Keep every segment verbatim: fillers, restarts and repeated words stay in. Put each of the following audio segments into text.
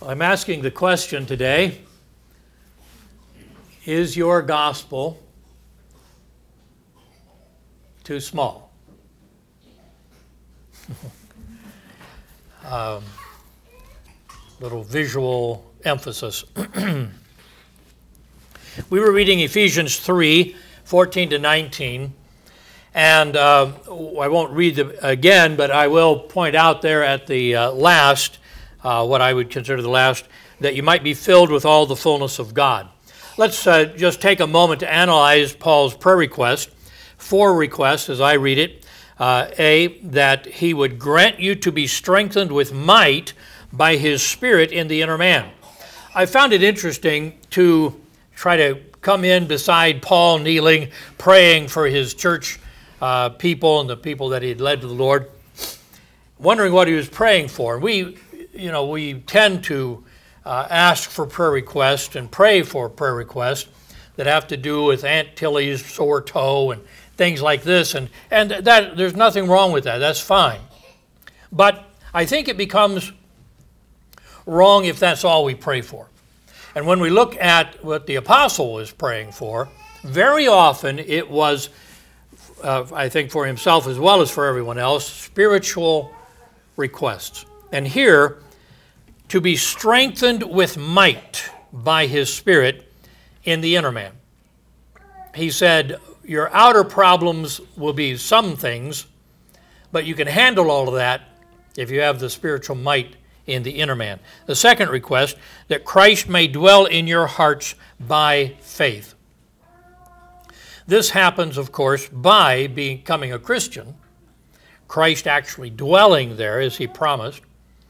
I'm asking the question today, is your gospel too small? um, little visual emphasis. We were reading Ephesians three, fourteen to nineteen, and uh, I won't read them again, but I will point out there at the uh, last, uh, what I would consider the last, that you might be filled with all the fullness of God. Let's uh, just take a moment to analyze Paul's prayer request. Four requests as I read it. Uh, A, that he would grant you to be strengthened with might by his Spirit in the inner man. I found it interesting to try to come in beside Paul kneeling, praying for his church uh, people and the people that he had led to the Lord, wondering what he was praying for. We, you know, we tend to uh, ask for prayer requests and pray for prayer requests that have to do with Aunt Tilly's sore toe and things like this, and, and that there's nothing wrong with that. That's fine. But I think it becomes wrong if that's all we pray for. And when we look at what the apostle was praying for, very often it was, uh, I think for himself as well as for everyone else, spiritual requests. And here, to be strengthened with might by his Spirit in the inner man. He said, your outer problems will be some things, but you can handle all of that if you have the spiritual might in the inner man. The second request, that Christ may dwell in your hearts by faith. This happens, of course, by becoming a Christian, Christ actually dwelling there as he promised,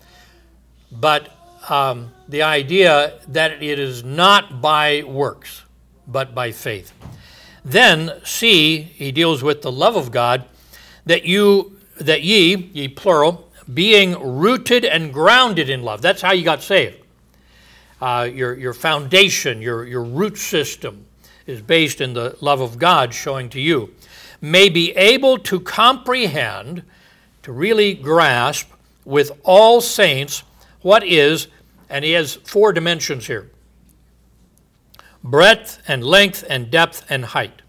but um, the idea that it is not by works, but by faith. Then, C, he deals with the love of God, that you, that ye, ye plural, being rooted and grounded in love. That's how you got saved. Uh, your, your foundation, your, your root system is based in the love of God showing to you. May be able to comprehend, to really grasp with all saints what is, and he has four dimensions here, breadth and length and depth and height.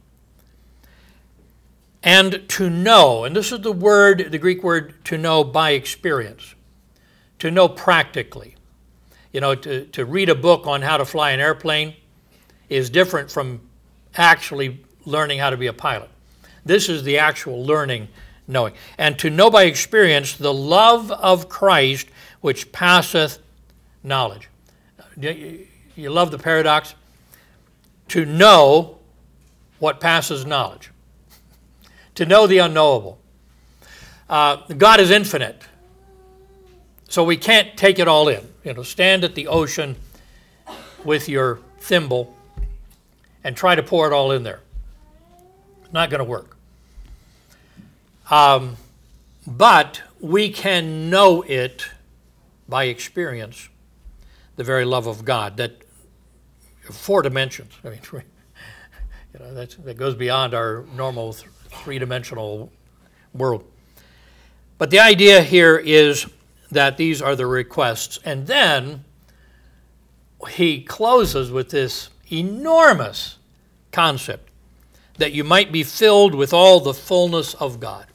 And to know, and this is the word, the Greek word to know by experience, to know practically. You know, to, to read a book on how to fly an airplane is different from actually learning how to be a pilot. This is the actual learning, knowing. And to know by experience the love of Christ which passeth knowledge. You love the paradox? To know what passes knowledge. To know the unknowable. Uh, God is infinite, so we can't take it all in. You know, stand at the ocean with your thimble and try to pour it all in there. Not going to work. Um, but we can know it by experience, the very love of God. That four dimensions. I mean, you know, that's, that goes beyond our normal th- three-dimensional world. But the idea here is that these are the requests. And then he closes with this enormous concept that you might be filled with all the fullness of God.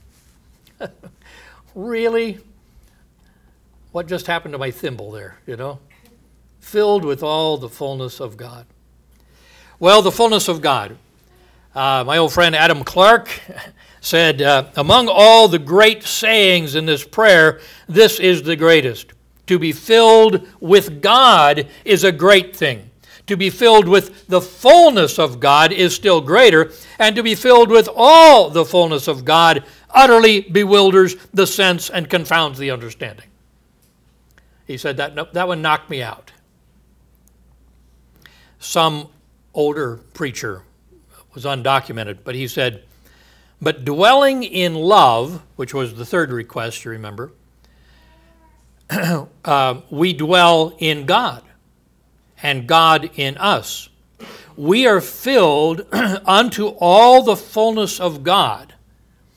Really? What just happened to my thimble there, you know? Filled with all the fullness of God. Well, the fullness of God. Uh, my old friend Adam Clark said, uh, among all the great sayings in this prayer, this is the greatest. To be filled with God is a great thing. To be filled with the fullness of God is still greater. And to be filled with all the fullness of God utterly bewilders the sense and confounds the understanding. He said that, that one knocked me out. Some older preacher was undocumented, but he said, but dwelling in love, which was the third request, you remember, uh, we dwell in God, and God in us. We are filled unto all the fullness of God.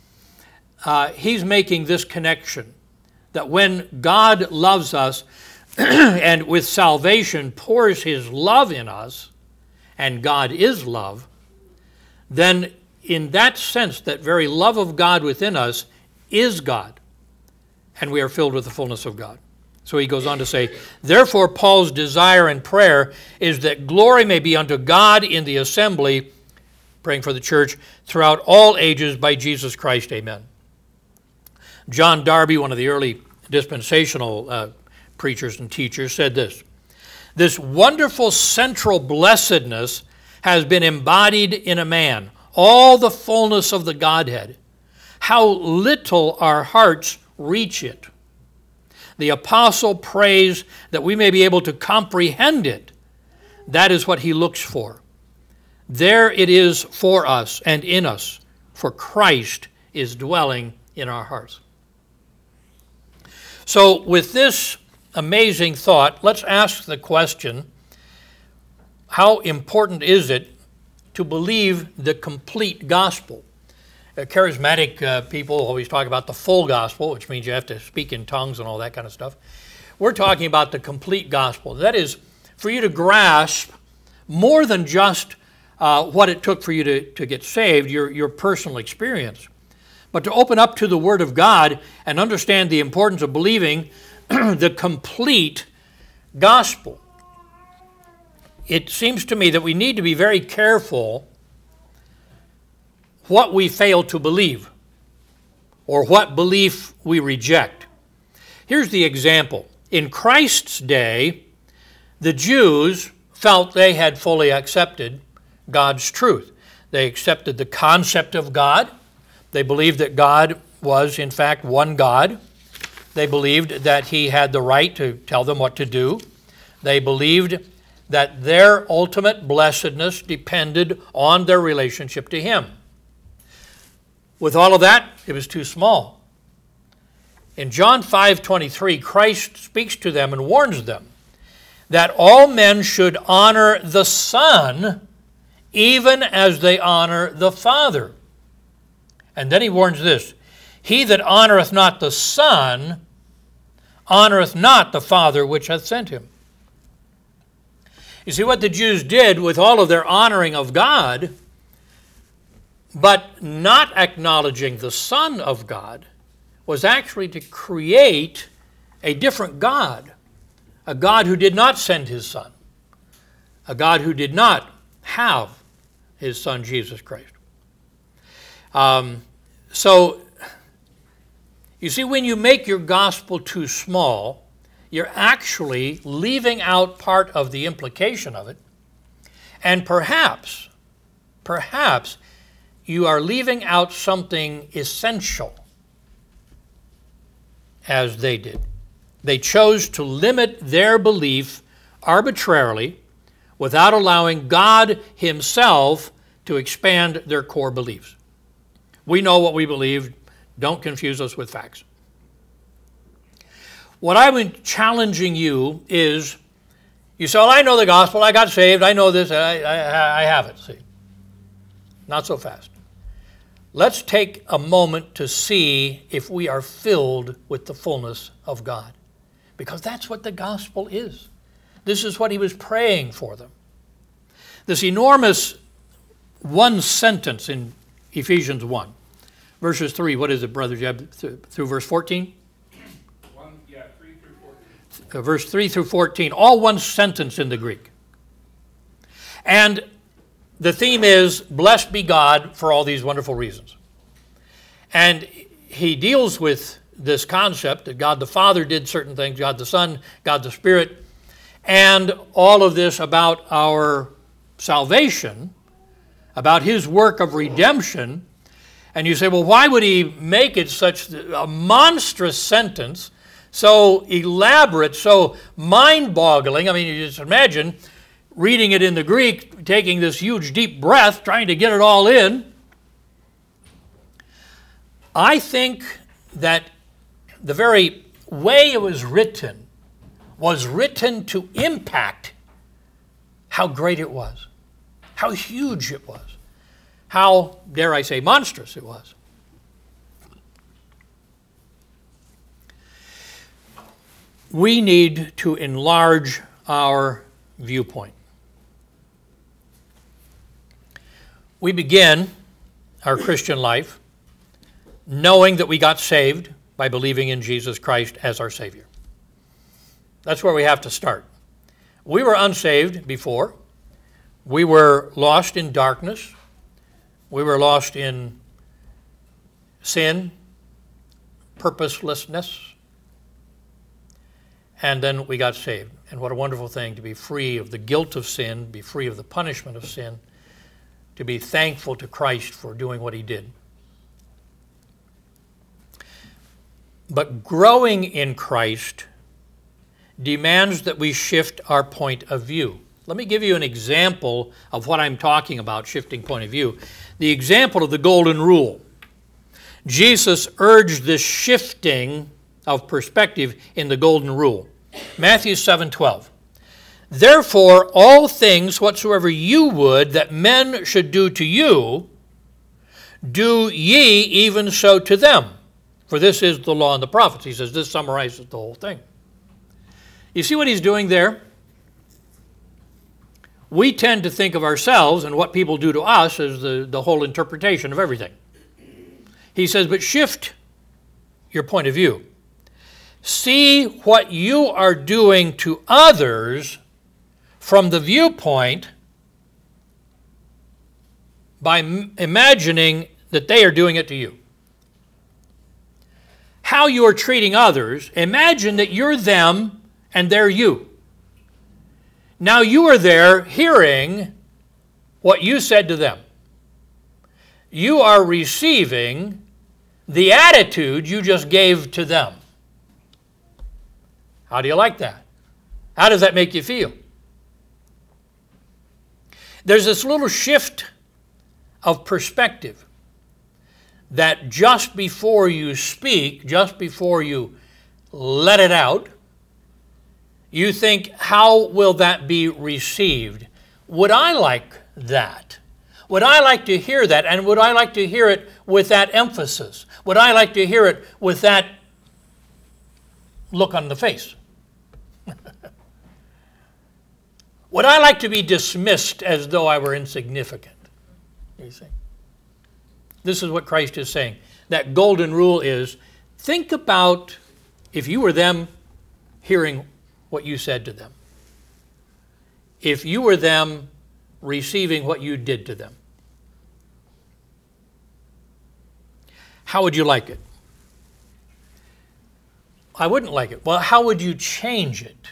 Uh, he's making this connection, that when God loves us, and with salvation pours his love in us, and God is love, then in that sense, that very love of God within us is God, and we are filled with the fullness of God. So he goes on to say, therefore Paul's desire and prayer is that glory may be unto God in the assembly, praying for the church, throughout all ages by Jesus Christ, amen. John Darby, one of the early dispensational uh, preachers and teachers, said this, this wonderful central blessedness has been embodied in a man, all the fullness of the Godhead. How little our hearts reach it. The apostle prays that we may be able to comprehend it. That is what he looks for. There it is for us and in us, for Christ is dwelling in our hearts. So with this amazing thought, let's ask the question, how important is it to believe the complete gospel? Uh, charismatic uh, people always talk about the full gospel, which means you have to speak in tongues and all that kind of stuff. We're talking about the complete gospel. That is, for you to grasp more than just uh, what it took for you to, to get saved, your, your personal experience, but to open up to the Word of God and understand the importance of believing the complete gospel. It seems to me that we need to be very careful what we fail to believe or what belief we reject. Here's the example. In Christ's day, the Jews felt they had fully accepted God's truth. They accepted the concept of God. They believed that God was, in fact, one God. They believed that he had the right to tell them what to do. They believed that their ultimate blessedness depended on their relationship to him. With all of that, it was too small. In John five twenty-three, Christ speaks to them and warns them that all men should honor the Son even as they honor the Father. And then he warns this, he that honoreth not the Son honoreth not the Father which hath sent him. You see, what the Jews did with all of their honoring of God, but not acknowledging the Son of God, was actually to create a different God, a God who did not send his Son, a God who did not have his Son, Jesus Christ. Um, so, you see, when you make your gospel too small, you're actually leaving out part of the implication of it, and perhaps, perhaps, you are leaving out something essential, as they did. They chose to limit their belief arbitrarily without allowing God himself to expand their core beliefs. We know what we believe. Don't confuse us with facts. What I'm challenging you is, you say, well, I know the gospel, I got saved, I know this, I, I, I have it. See, not so fast. Let's take a moment to see if we are filled with the fullness of God. Because that's what the gospel is. This is what he was praying for them. This enormous one sentence in Ephesians one, verses three. What is it, Brother Jeb? Through verse fourteen? One, yeah, three through fourteen. Uh, verse three through fourteen. All one sentence in the Greek. And the theme is, blessed be God for all these wonderful reasons. And he deals with this concept that God the Father did certain things, God the Son, God the Spirit, and all of this about our salvation, about his work of redemption. And you say, well, why would he make it such a monstrous sentence, so elaborate, so mind-boggling? I mean, you just imagine reading it in the Greek, taking this huge deep breath, trying to get it all in. I think that the very way it was written was written to impact how great it was, how huge it was, how, dare I say, monstrous it was. we need to enlarge our viewpoint. We begin our Christian life knowing that we got saved by believing in Jesus Christ as our Savior. That's where we have to start. We were unsaved before. We were lost in darkness. We were lost in sin, purposelessness, and then we got saved. And what a wonderful thing to be free of the guilt of sin, be free of the punishment of sin, to be thankful to Christ for doing what he did. But growing in Christ demands that we shift our point of view. Let me give you an example of what I'm talking about, shifting point of view. The example of the golden rule. Jesus urged this shifting of perspective in the golden rule. Matthew seven twelve. Therefore, all things whatsoever you would that men should do to you, do ye even so to them. For this is the law and the prophets. He says this summarizes the whole thing. You see what he's doing there? We tend to think of ourselves and what people do to us as the, the whole interpretation of everything. He says, but shift your point of view. See what you are doing to others from the viewpoint by m- imagining that they are doing it to you. How you are treating others, imagine that you're them and they're you. Now you are there hearing what you said to them. You are receiving the attitude you just gave to them. How do you like that? How does that make you feel? There's this little shift of perspective that just before you speak, just before you let it out, you think, how will that be received? Would I like that? Would I like to hear that? And would I like to hear it with that emphasis? Would I like to hear it with that look on the face? Would I like to be dismissed as though I were insignificant? You see? This is what Christ is saying. That golden rule is, think about if you were them hearing what you said to them. If you were them receiving what you did to them. How would you like it? I wouldn't like it. Well, how would you change it?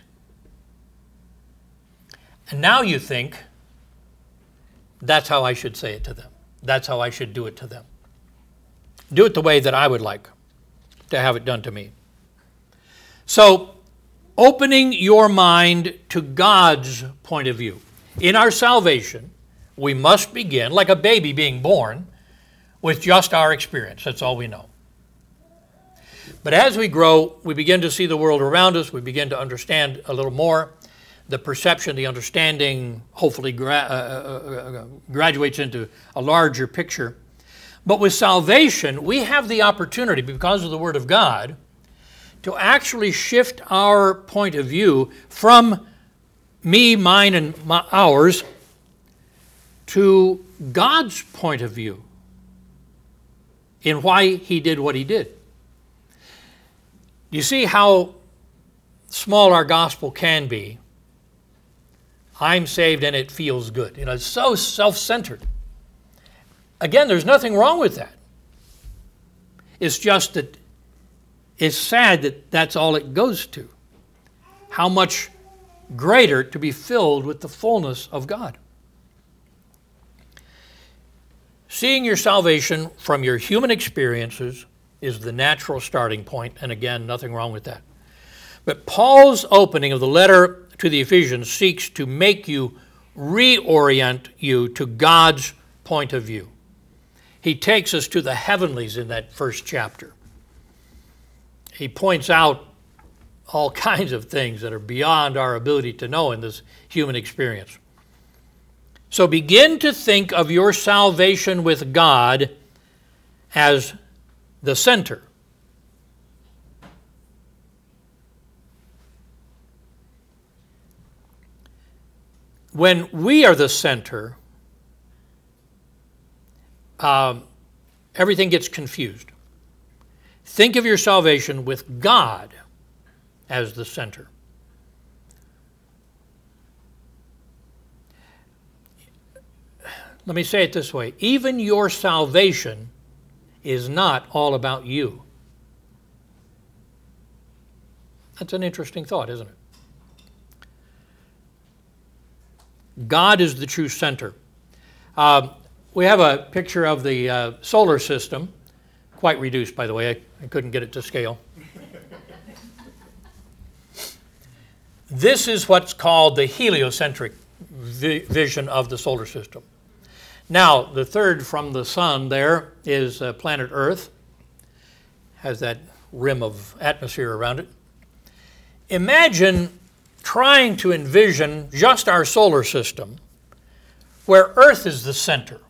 And now you think, that's how I should say it to them. That's how I should do it to them. Do it the way that I would like to have it done to me. So, opening your mind to God's point of view. In our salvation, we must begin, like a baby being born, with just our experience. That's all we know. But as we grow, we begin to see the world around us. We begin to understand a little more. The perception, the understanding, hopefully gra- uh, uh, uh, graduates into a larger picture. But with salvation, we have the opportunity, because of the Word of God, to actually shift our point of view from me, mine, and my, ours to God's point of view in why He did what He did. You see how small our gospel can be. I'm saved and it feels good. You know, it's so self-centered. Again, there's nothing wrong with that. It's just that it's sad that that's all it goes to. How much greater to be filled with the fullness of God. Seeing your salvation from your human experiences is the natural starting point, and again, nothing wrong with that. But Paul's opening of the letter to the Ephesians seeks to make you reorient you to God's point of view. He takes us to the heavenlies in that first chapter. He points out all kinds of things that are beyond our ability to know in this human experience. So begin to think of your salvation with God as the center. when we are the center, um, everything gets confused. Think of your salvation with God as the center. Let me say it this way. Even your salvation is not all about you. That's an interesting thought, isn't it? God is the true center. Uh, we have a picture of the uh, solar system, quite reduced, by the way. I, I couldn't get it to scale. This is what's called the heliocentric vi- vision of the solar system. Now, the third from the sun there is uh, planet Earth. Has that rim of atmosphere around it. Imagine trying to envision just our solar system where Earth is the center.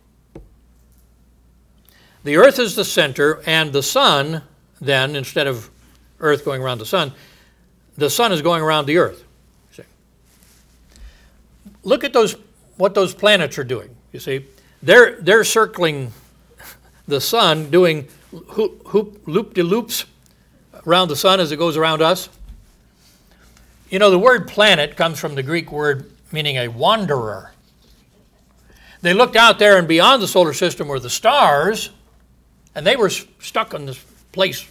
The Earth is the center, and the sun, then, instead of Earth going around the sun, the sun is going around the Earth. See? Look at those, what those planets are doing, you see. They're, they're circling the sun, doing hoop, hoop, loop-de-loops around the sun as it goes around us. You know, the word planet comes from the Greek word meaning a wanderer. They looked out there, and beyond the solar system were the stars, and they were stuck in this place.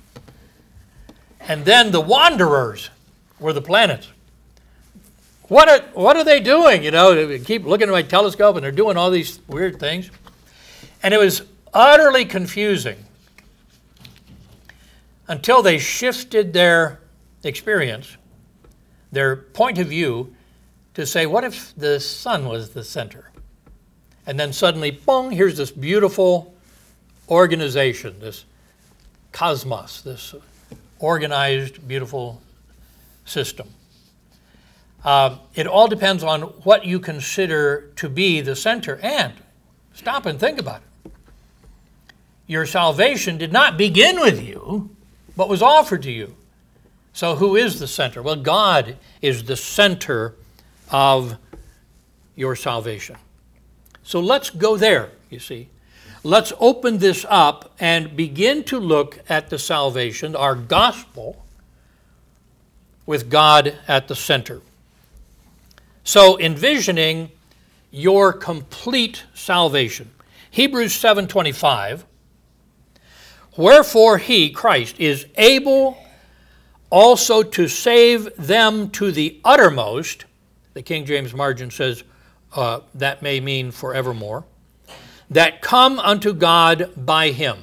And then the wanderers were the planets. What are, what are they doing? You know, they keep looking at my telescope, and they're doing all these weird things. And it was utterly confusing until they shifted their experience, their point of view, to say, what if the sun was the center? And then suddenly, boom, here's this beautiful organization, this cosmos, this organized, beautiful system. Uh, it all depends on what you consider to be the center. And stop and think about it. Your salvation did not begin with you, but was offered to you. So who is the center? Well, God is the center of your salvation. So let's go there, you see. Let's open this up and begin to look at the salvation, our gospel, with God at the center. So envisioning your complete salvation. Hebrews seven twenty-five, wherefore he, Christ, is able also to save them to the uttermost. The King James margin says uh, that may mean forevermore. That come unto God by him.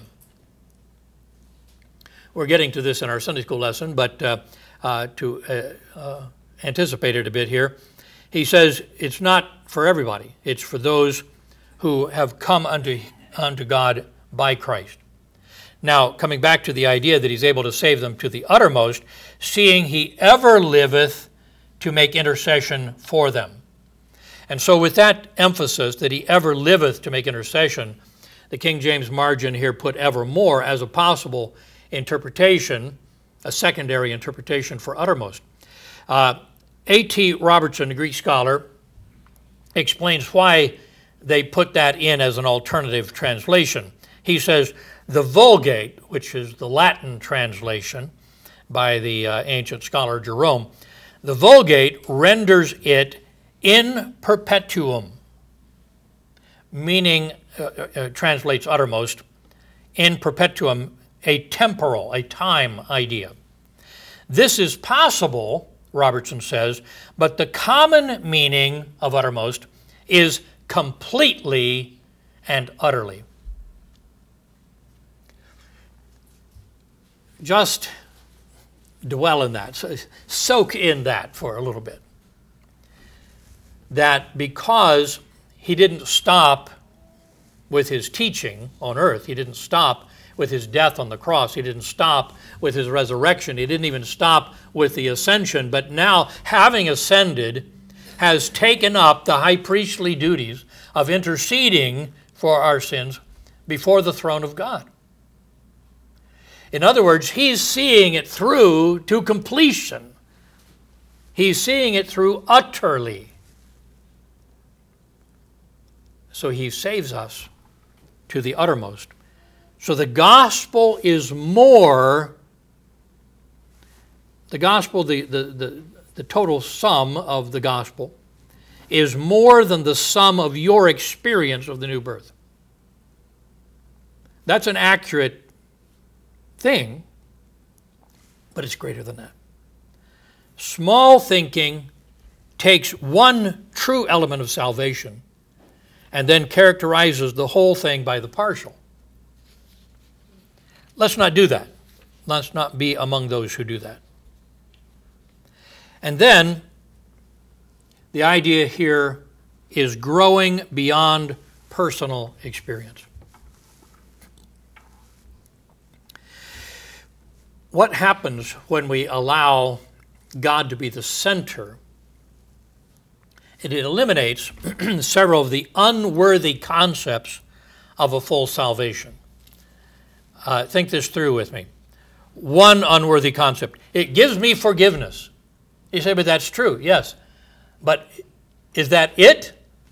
We're getting to this in our Sunday school lesson, but uh, uh, to uh, uh, anticipate it a bit here, he says it's not for everybody. It's for those who have come unto, unto God by Christ. Now, coming back to the idea that he's able to save them to the uttermost, seeing he ever liveth to make intercession for them. And so with that emphasis that he ever liveth to make intercession, the King James margin here put evermore as a possible interpretation, a secondary interpretation for uttermost. Uh, A T Robertson, a Greek scholar, explains why they put that in as an alternative translation. He says, the Vulgate, which is the Latin translation by the uh, ancient scholar Jerome, the Vulgate renders it in perpetuum, meaning, uh, uh, translates uttermost, in perpetuum, a temporal, a time idea. This is possible, Robertson says, but the common meaning of uttermost is completely and utterly. Just dwell in that, soak in that for a little bit. That because he didn't stop with his teaching on earth, he didn't stop with his death on the cross, he didn't stop with his resurrection, he didn't even stop with the ascension, but now, having ascended, has taken up the high priestly duties of interceding for our sins before the throne of God. In other words, he's seeing it through to completion. He's seeing it through utterly. So he saves us to the uttermost. So the gospel is more, the gospel, the, the, the, the total sum of the gospel is more than the sum of your experience of the new birth. That's an accurate thing, but it's greater than that. Small thinking takes one true element of salvation and then characterizes the whole thing by the partial. Let's not do that. Let's not be among those who do that. And then the idea here is growing beyond personal experience. What happens when we allow God to be the center? It eliminates several of the unworthy concepts of a full salvation. Uh, think this through with me. One unworthy concept. It gives me forgiveness. You say, but that's true. Yes. But is that it?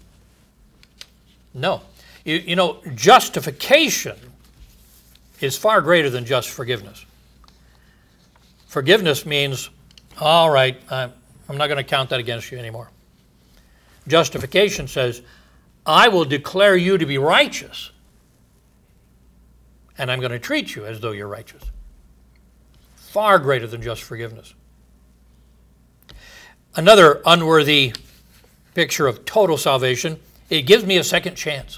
No. You, you know, justification is far greater than just forgiveness. Forgiveness means, all right, I'm, I'm not going to count that against you anymore. Justification says, I will declare you to be righteous, and I'm going to treat you as though you're righteous. Far greater than just forgiveness. Another unworthy picture of total salvation, it gives me a second chance.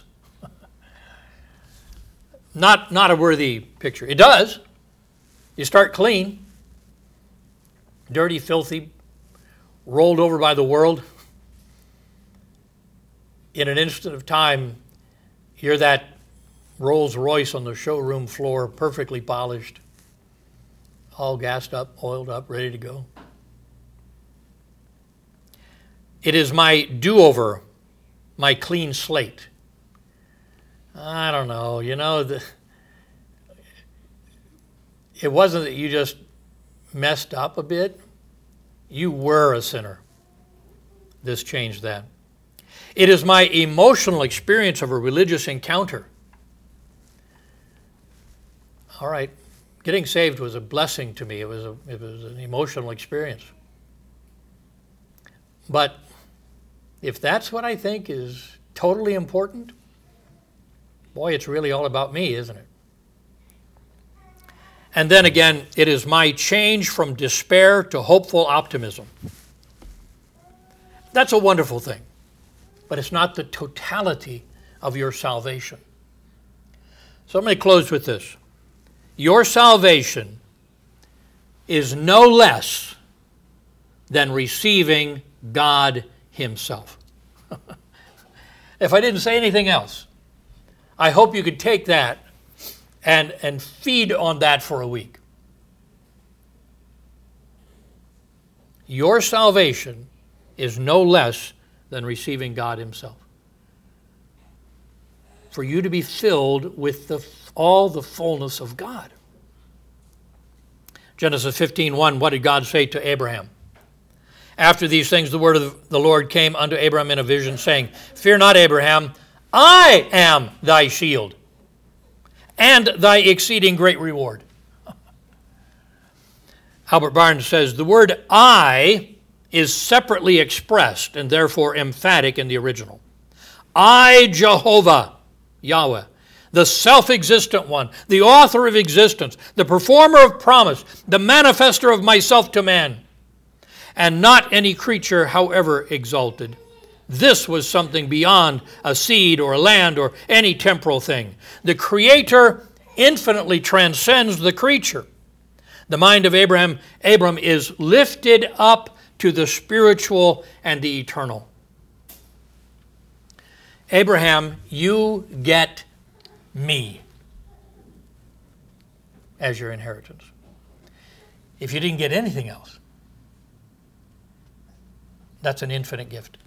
Not, not a worthy picture. It does. You start clean, dirty, filthy, rolled over by the world. In an instant of time, you're that Rolls Royce on the showroom floor, perfectly polished, all gassed up, oiled up, ready to go. It is my do-over, my clean slate. I don't know, you know, the, it wasn't that you just messed up a bit. You were a sinner. This changed that. It is my emotional experience of a religious encounter. All right, getting saved was a blessing to me. It was a, it was an emotional experience. But if that's what I think is totally important, boy, it's really all about me, isn't it? And then again, it is my change from despair to hopeful optimism. That's a wonderful thing, but it's not the totality of your salvation. So I'm going to close with this. Your salvation is no less than receiving God Himself. If I didn't say anything else, I hope you could take that and, and feed on that for a week. Your salvation is no less than receiving God Himself. For you to be filled with the, all the fullness of God. Genesis fifteen one, what did God say to Abraham? After these things, the word of the Lord came unto Abraham in a vision, saying, Fear not, Abraham, I am thy shield, and thy exceeding great reward. Albert Barnes says, the word I is separately expressed and therefore emphatic in the original. I, Jehovah, Yahweh, the self-existent one, the author of existence, the performer of promise, the manifester of myself to man, and not any creature, however exalted. This was something beyond a seed or a land or any temporal thing. The Creator infinitely transcends the creature. The mind of Abraham, Abram is lifted up to the spiritual and the eternal. Abraham, you get me as your inheritance. If you didn't get anything else, that's an infinite gift.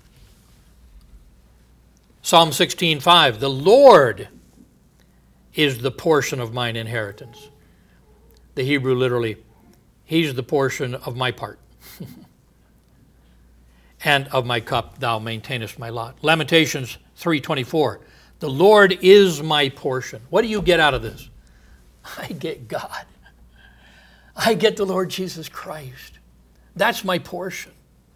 Psalm sixteen five, the Lord is the portion of mine inheritance. The Hebrew literally, He's the portion of my part. and of my cup thou maintainest my lot. Lamentations three twenty-four. The Lord is my portion. What do you get out of this? I get God. I get the Lord Jesus Christ. That's my portion.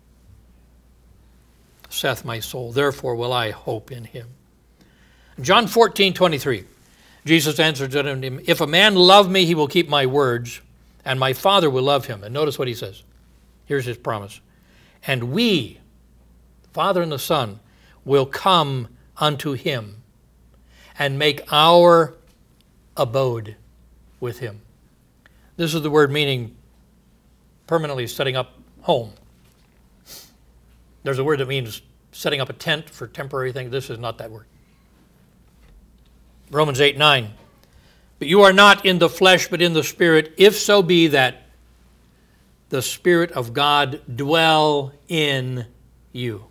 Saith my soul, therefore will I hope in him. John fourteen twenty-three. Jesus answered unto him, if a man love me, he will keep my words, and my Father will love him. And notice what he says. Here's his promise. And we, the Father and the Son, will come unto him and make our abode with him. This is the word meaning permanently setting up home. There's a word that means setting up a tent for temporary things. This is not that word. Romans eight nine. But you are not in the flesh, but in the Spirit, if so be that the Spirit of God dwell in you.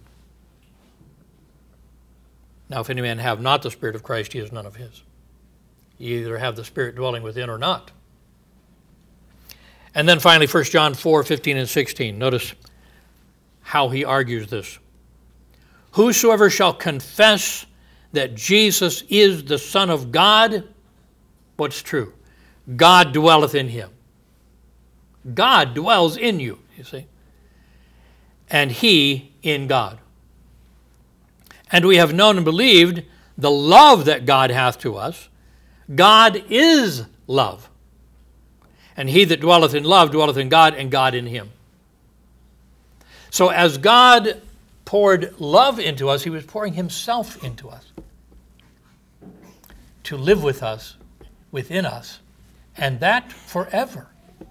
Now, if any man have not the Spirit of Christ, he is none of his. You either have the Spirit dwelling within or not. And then finally, First John four fifteen and sixteen. Notice how he argues this. Whosoever shall confess that Jesus is the Son of God, what's true? God dwelleth in him. God dwells in you, you see. And he in God. And we have known and believed the love that God hath to us. God is love. And he that dwelleth in love dwelleth in God, and God in him. So as God poured love into us, he was pouring himself into us to live with us, within us, and that forever.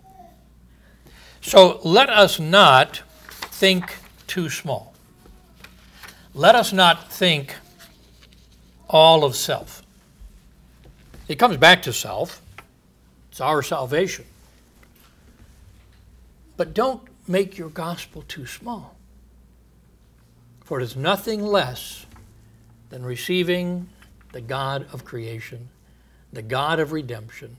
So let us not think too small. Let us not think all of self. It comes back to self. It's our salvation. But don't make your gospel too small. For it is nothing less than receiving the God of creation, the God of redemption,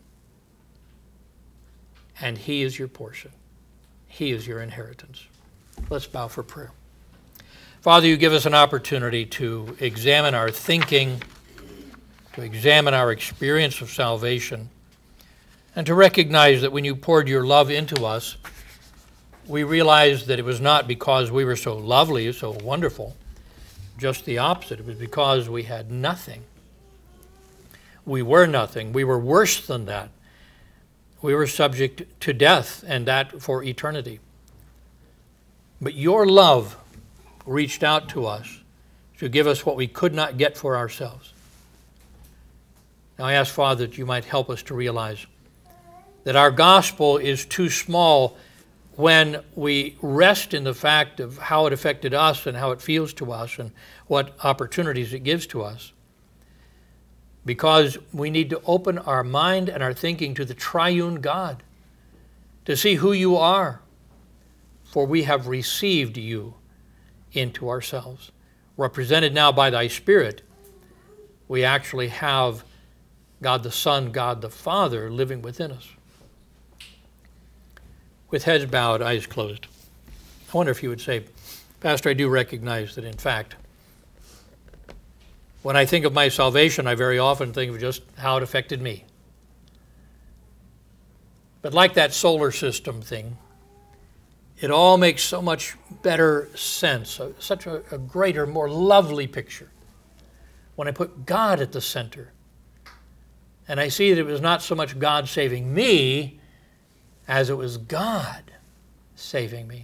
and he is your portion. He is your inheritance. Let's bow for prayer. Father, you give us an opportunity to examine our thinking, to examine our experience of salvation, and to recognize that when you poured your love into us, we realized that it was not because we were so lovely, so wonderful, just the opposite. It was because we had nothing. We were nothing. We were worse than that. We were subject to death, and that for eternity. But your love reached out to us to give us what we could not get for ourselves. Now I ask, Father, that you might help us to realize that our gospel is too small when we rest in the fact of how it affected us and how it feels to us and what opportunities it gives to us. Because we need to open our mind and our thinking to the triune God, to see who you are, for we have received you into ourselves. Represented now by thy Spirit, we actually have God the Son, God the Father living within us. With heads bowed, eyes closed, I wonder if you would say, Pastor, I do recognize that in fact, when I think of my salvation, I very often think of just how it affected me. But like that solar system thing, it all makes so much better sense, such a, a greater, more lovely picture when I put God at the center. And I see that it was not so much God saving me as it was God saving me.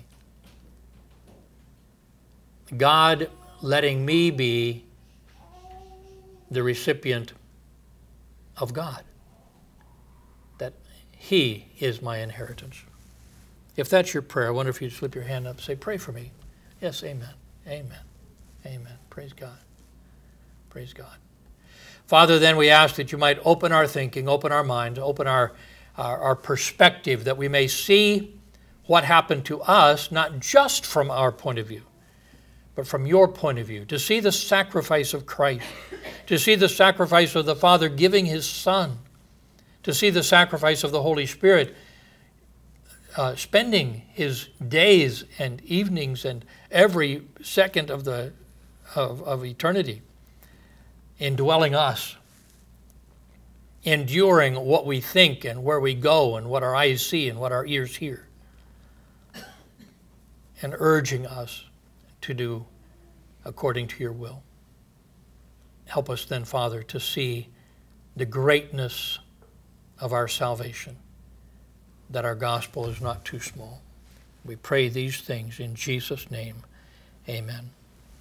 God letting me be the recipient of God, that he is my inheritance. If that's your prayer, I wonder if you'd slip your hand up and say, pray for me. Yes, amen, amen, amen. Praise God, praise God. Father, then we ask that you might open our thinking, open our minds, open our, our, our perspective, that we may see what happened to us, not just from our point of view, but from your point of view, to see the sacrifice of Christ, to see the sacrifice of the Father giving his Son, to see the sacrifice of the Holy Spirit uh, spending his days and evenings and every second of the of, of eternity indwelling us, enduring what we think and where we go and what our eyes see and what our ears hear, and urging us to do according to your will. Help us then, Father, to see the greatness of our salvation, that our gospel is not too small. We pray these things in Jesus' name. Amen.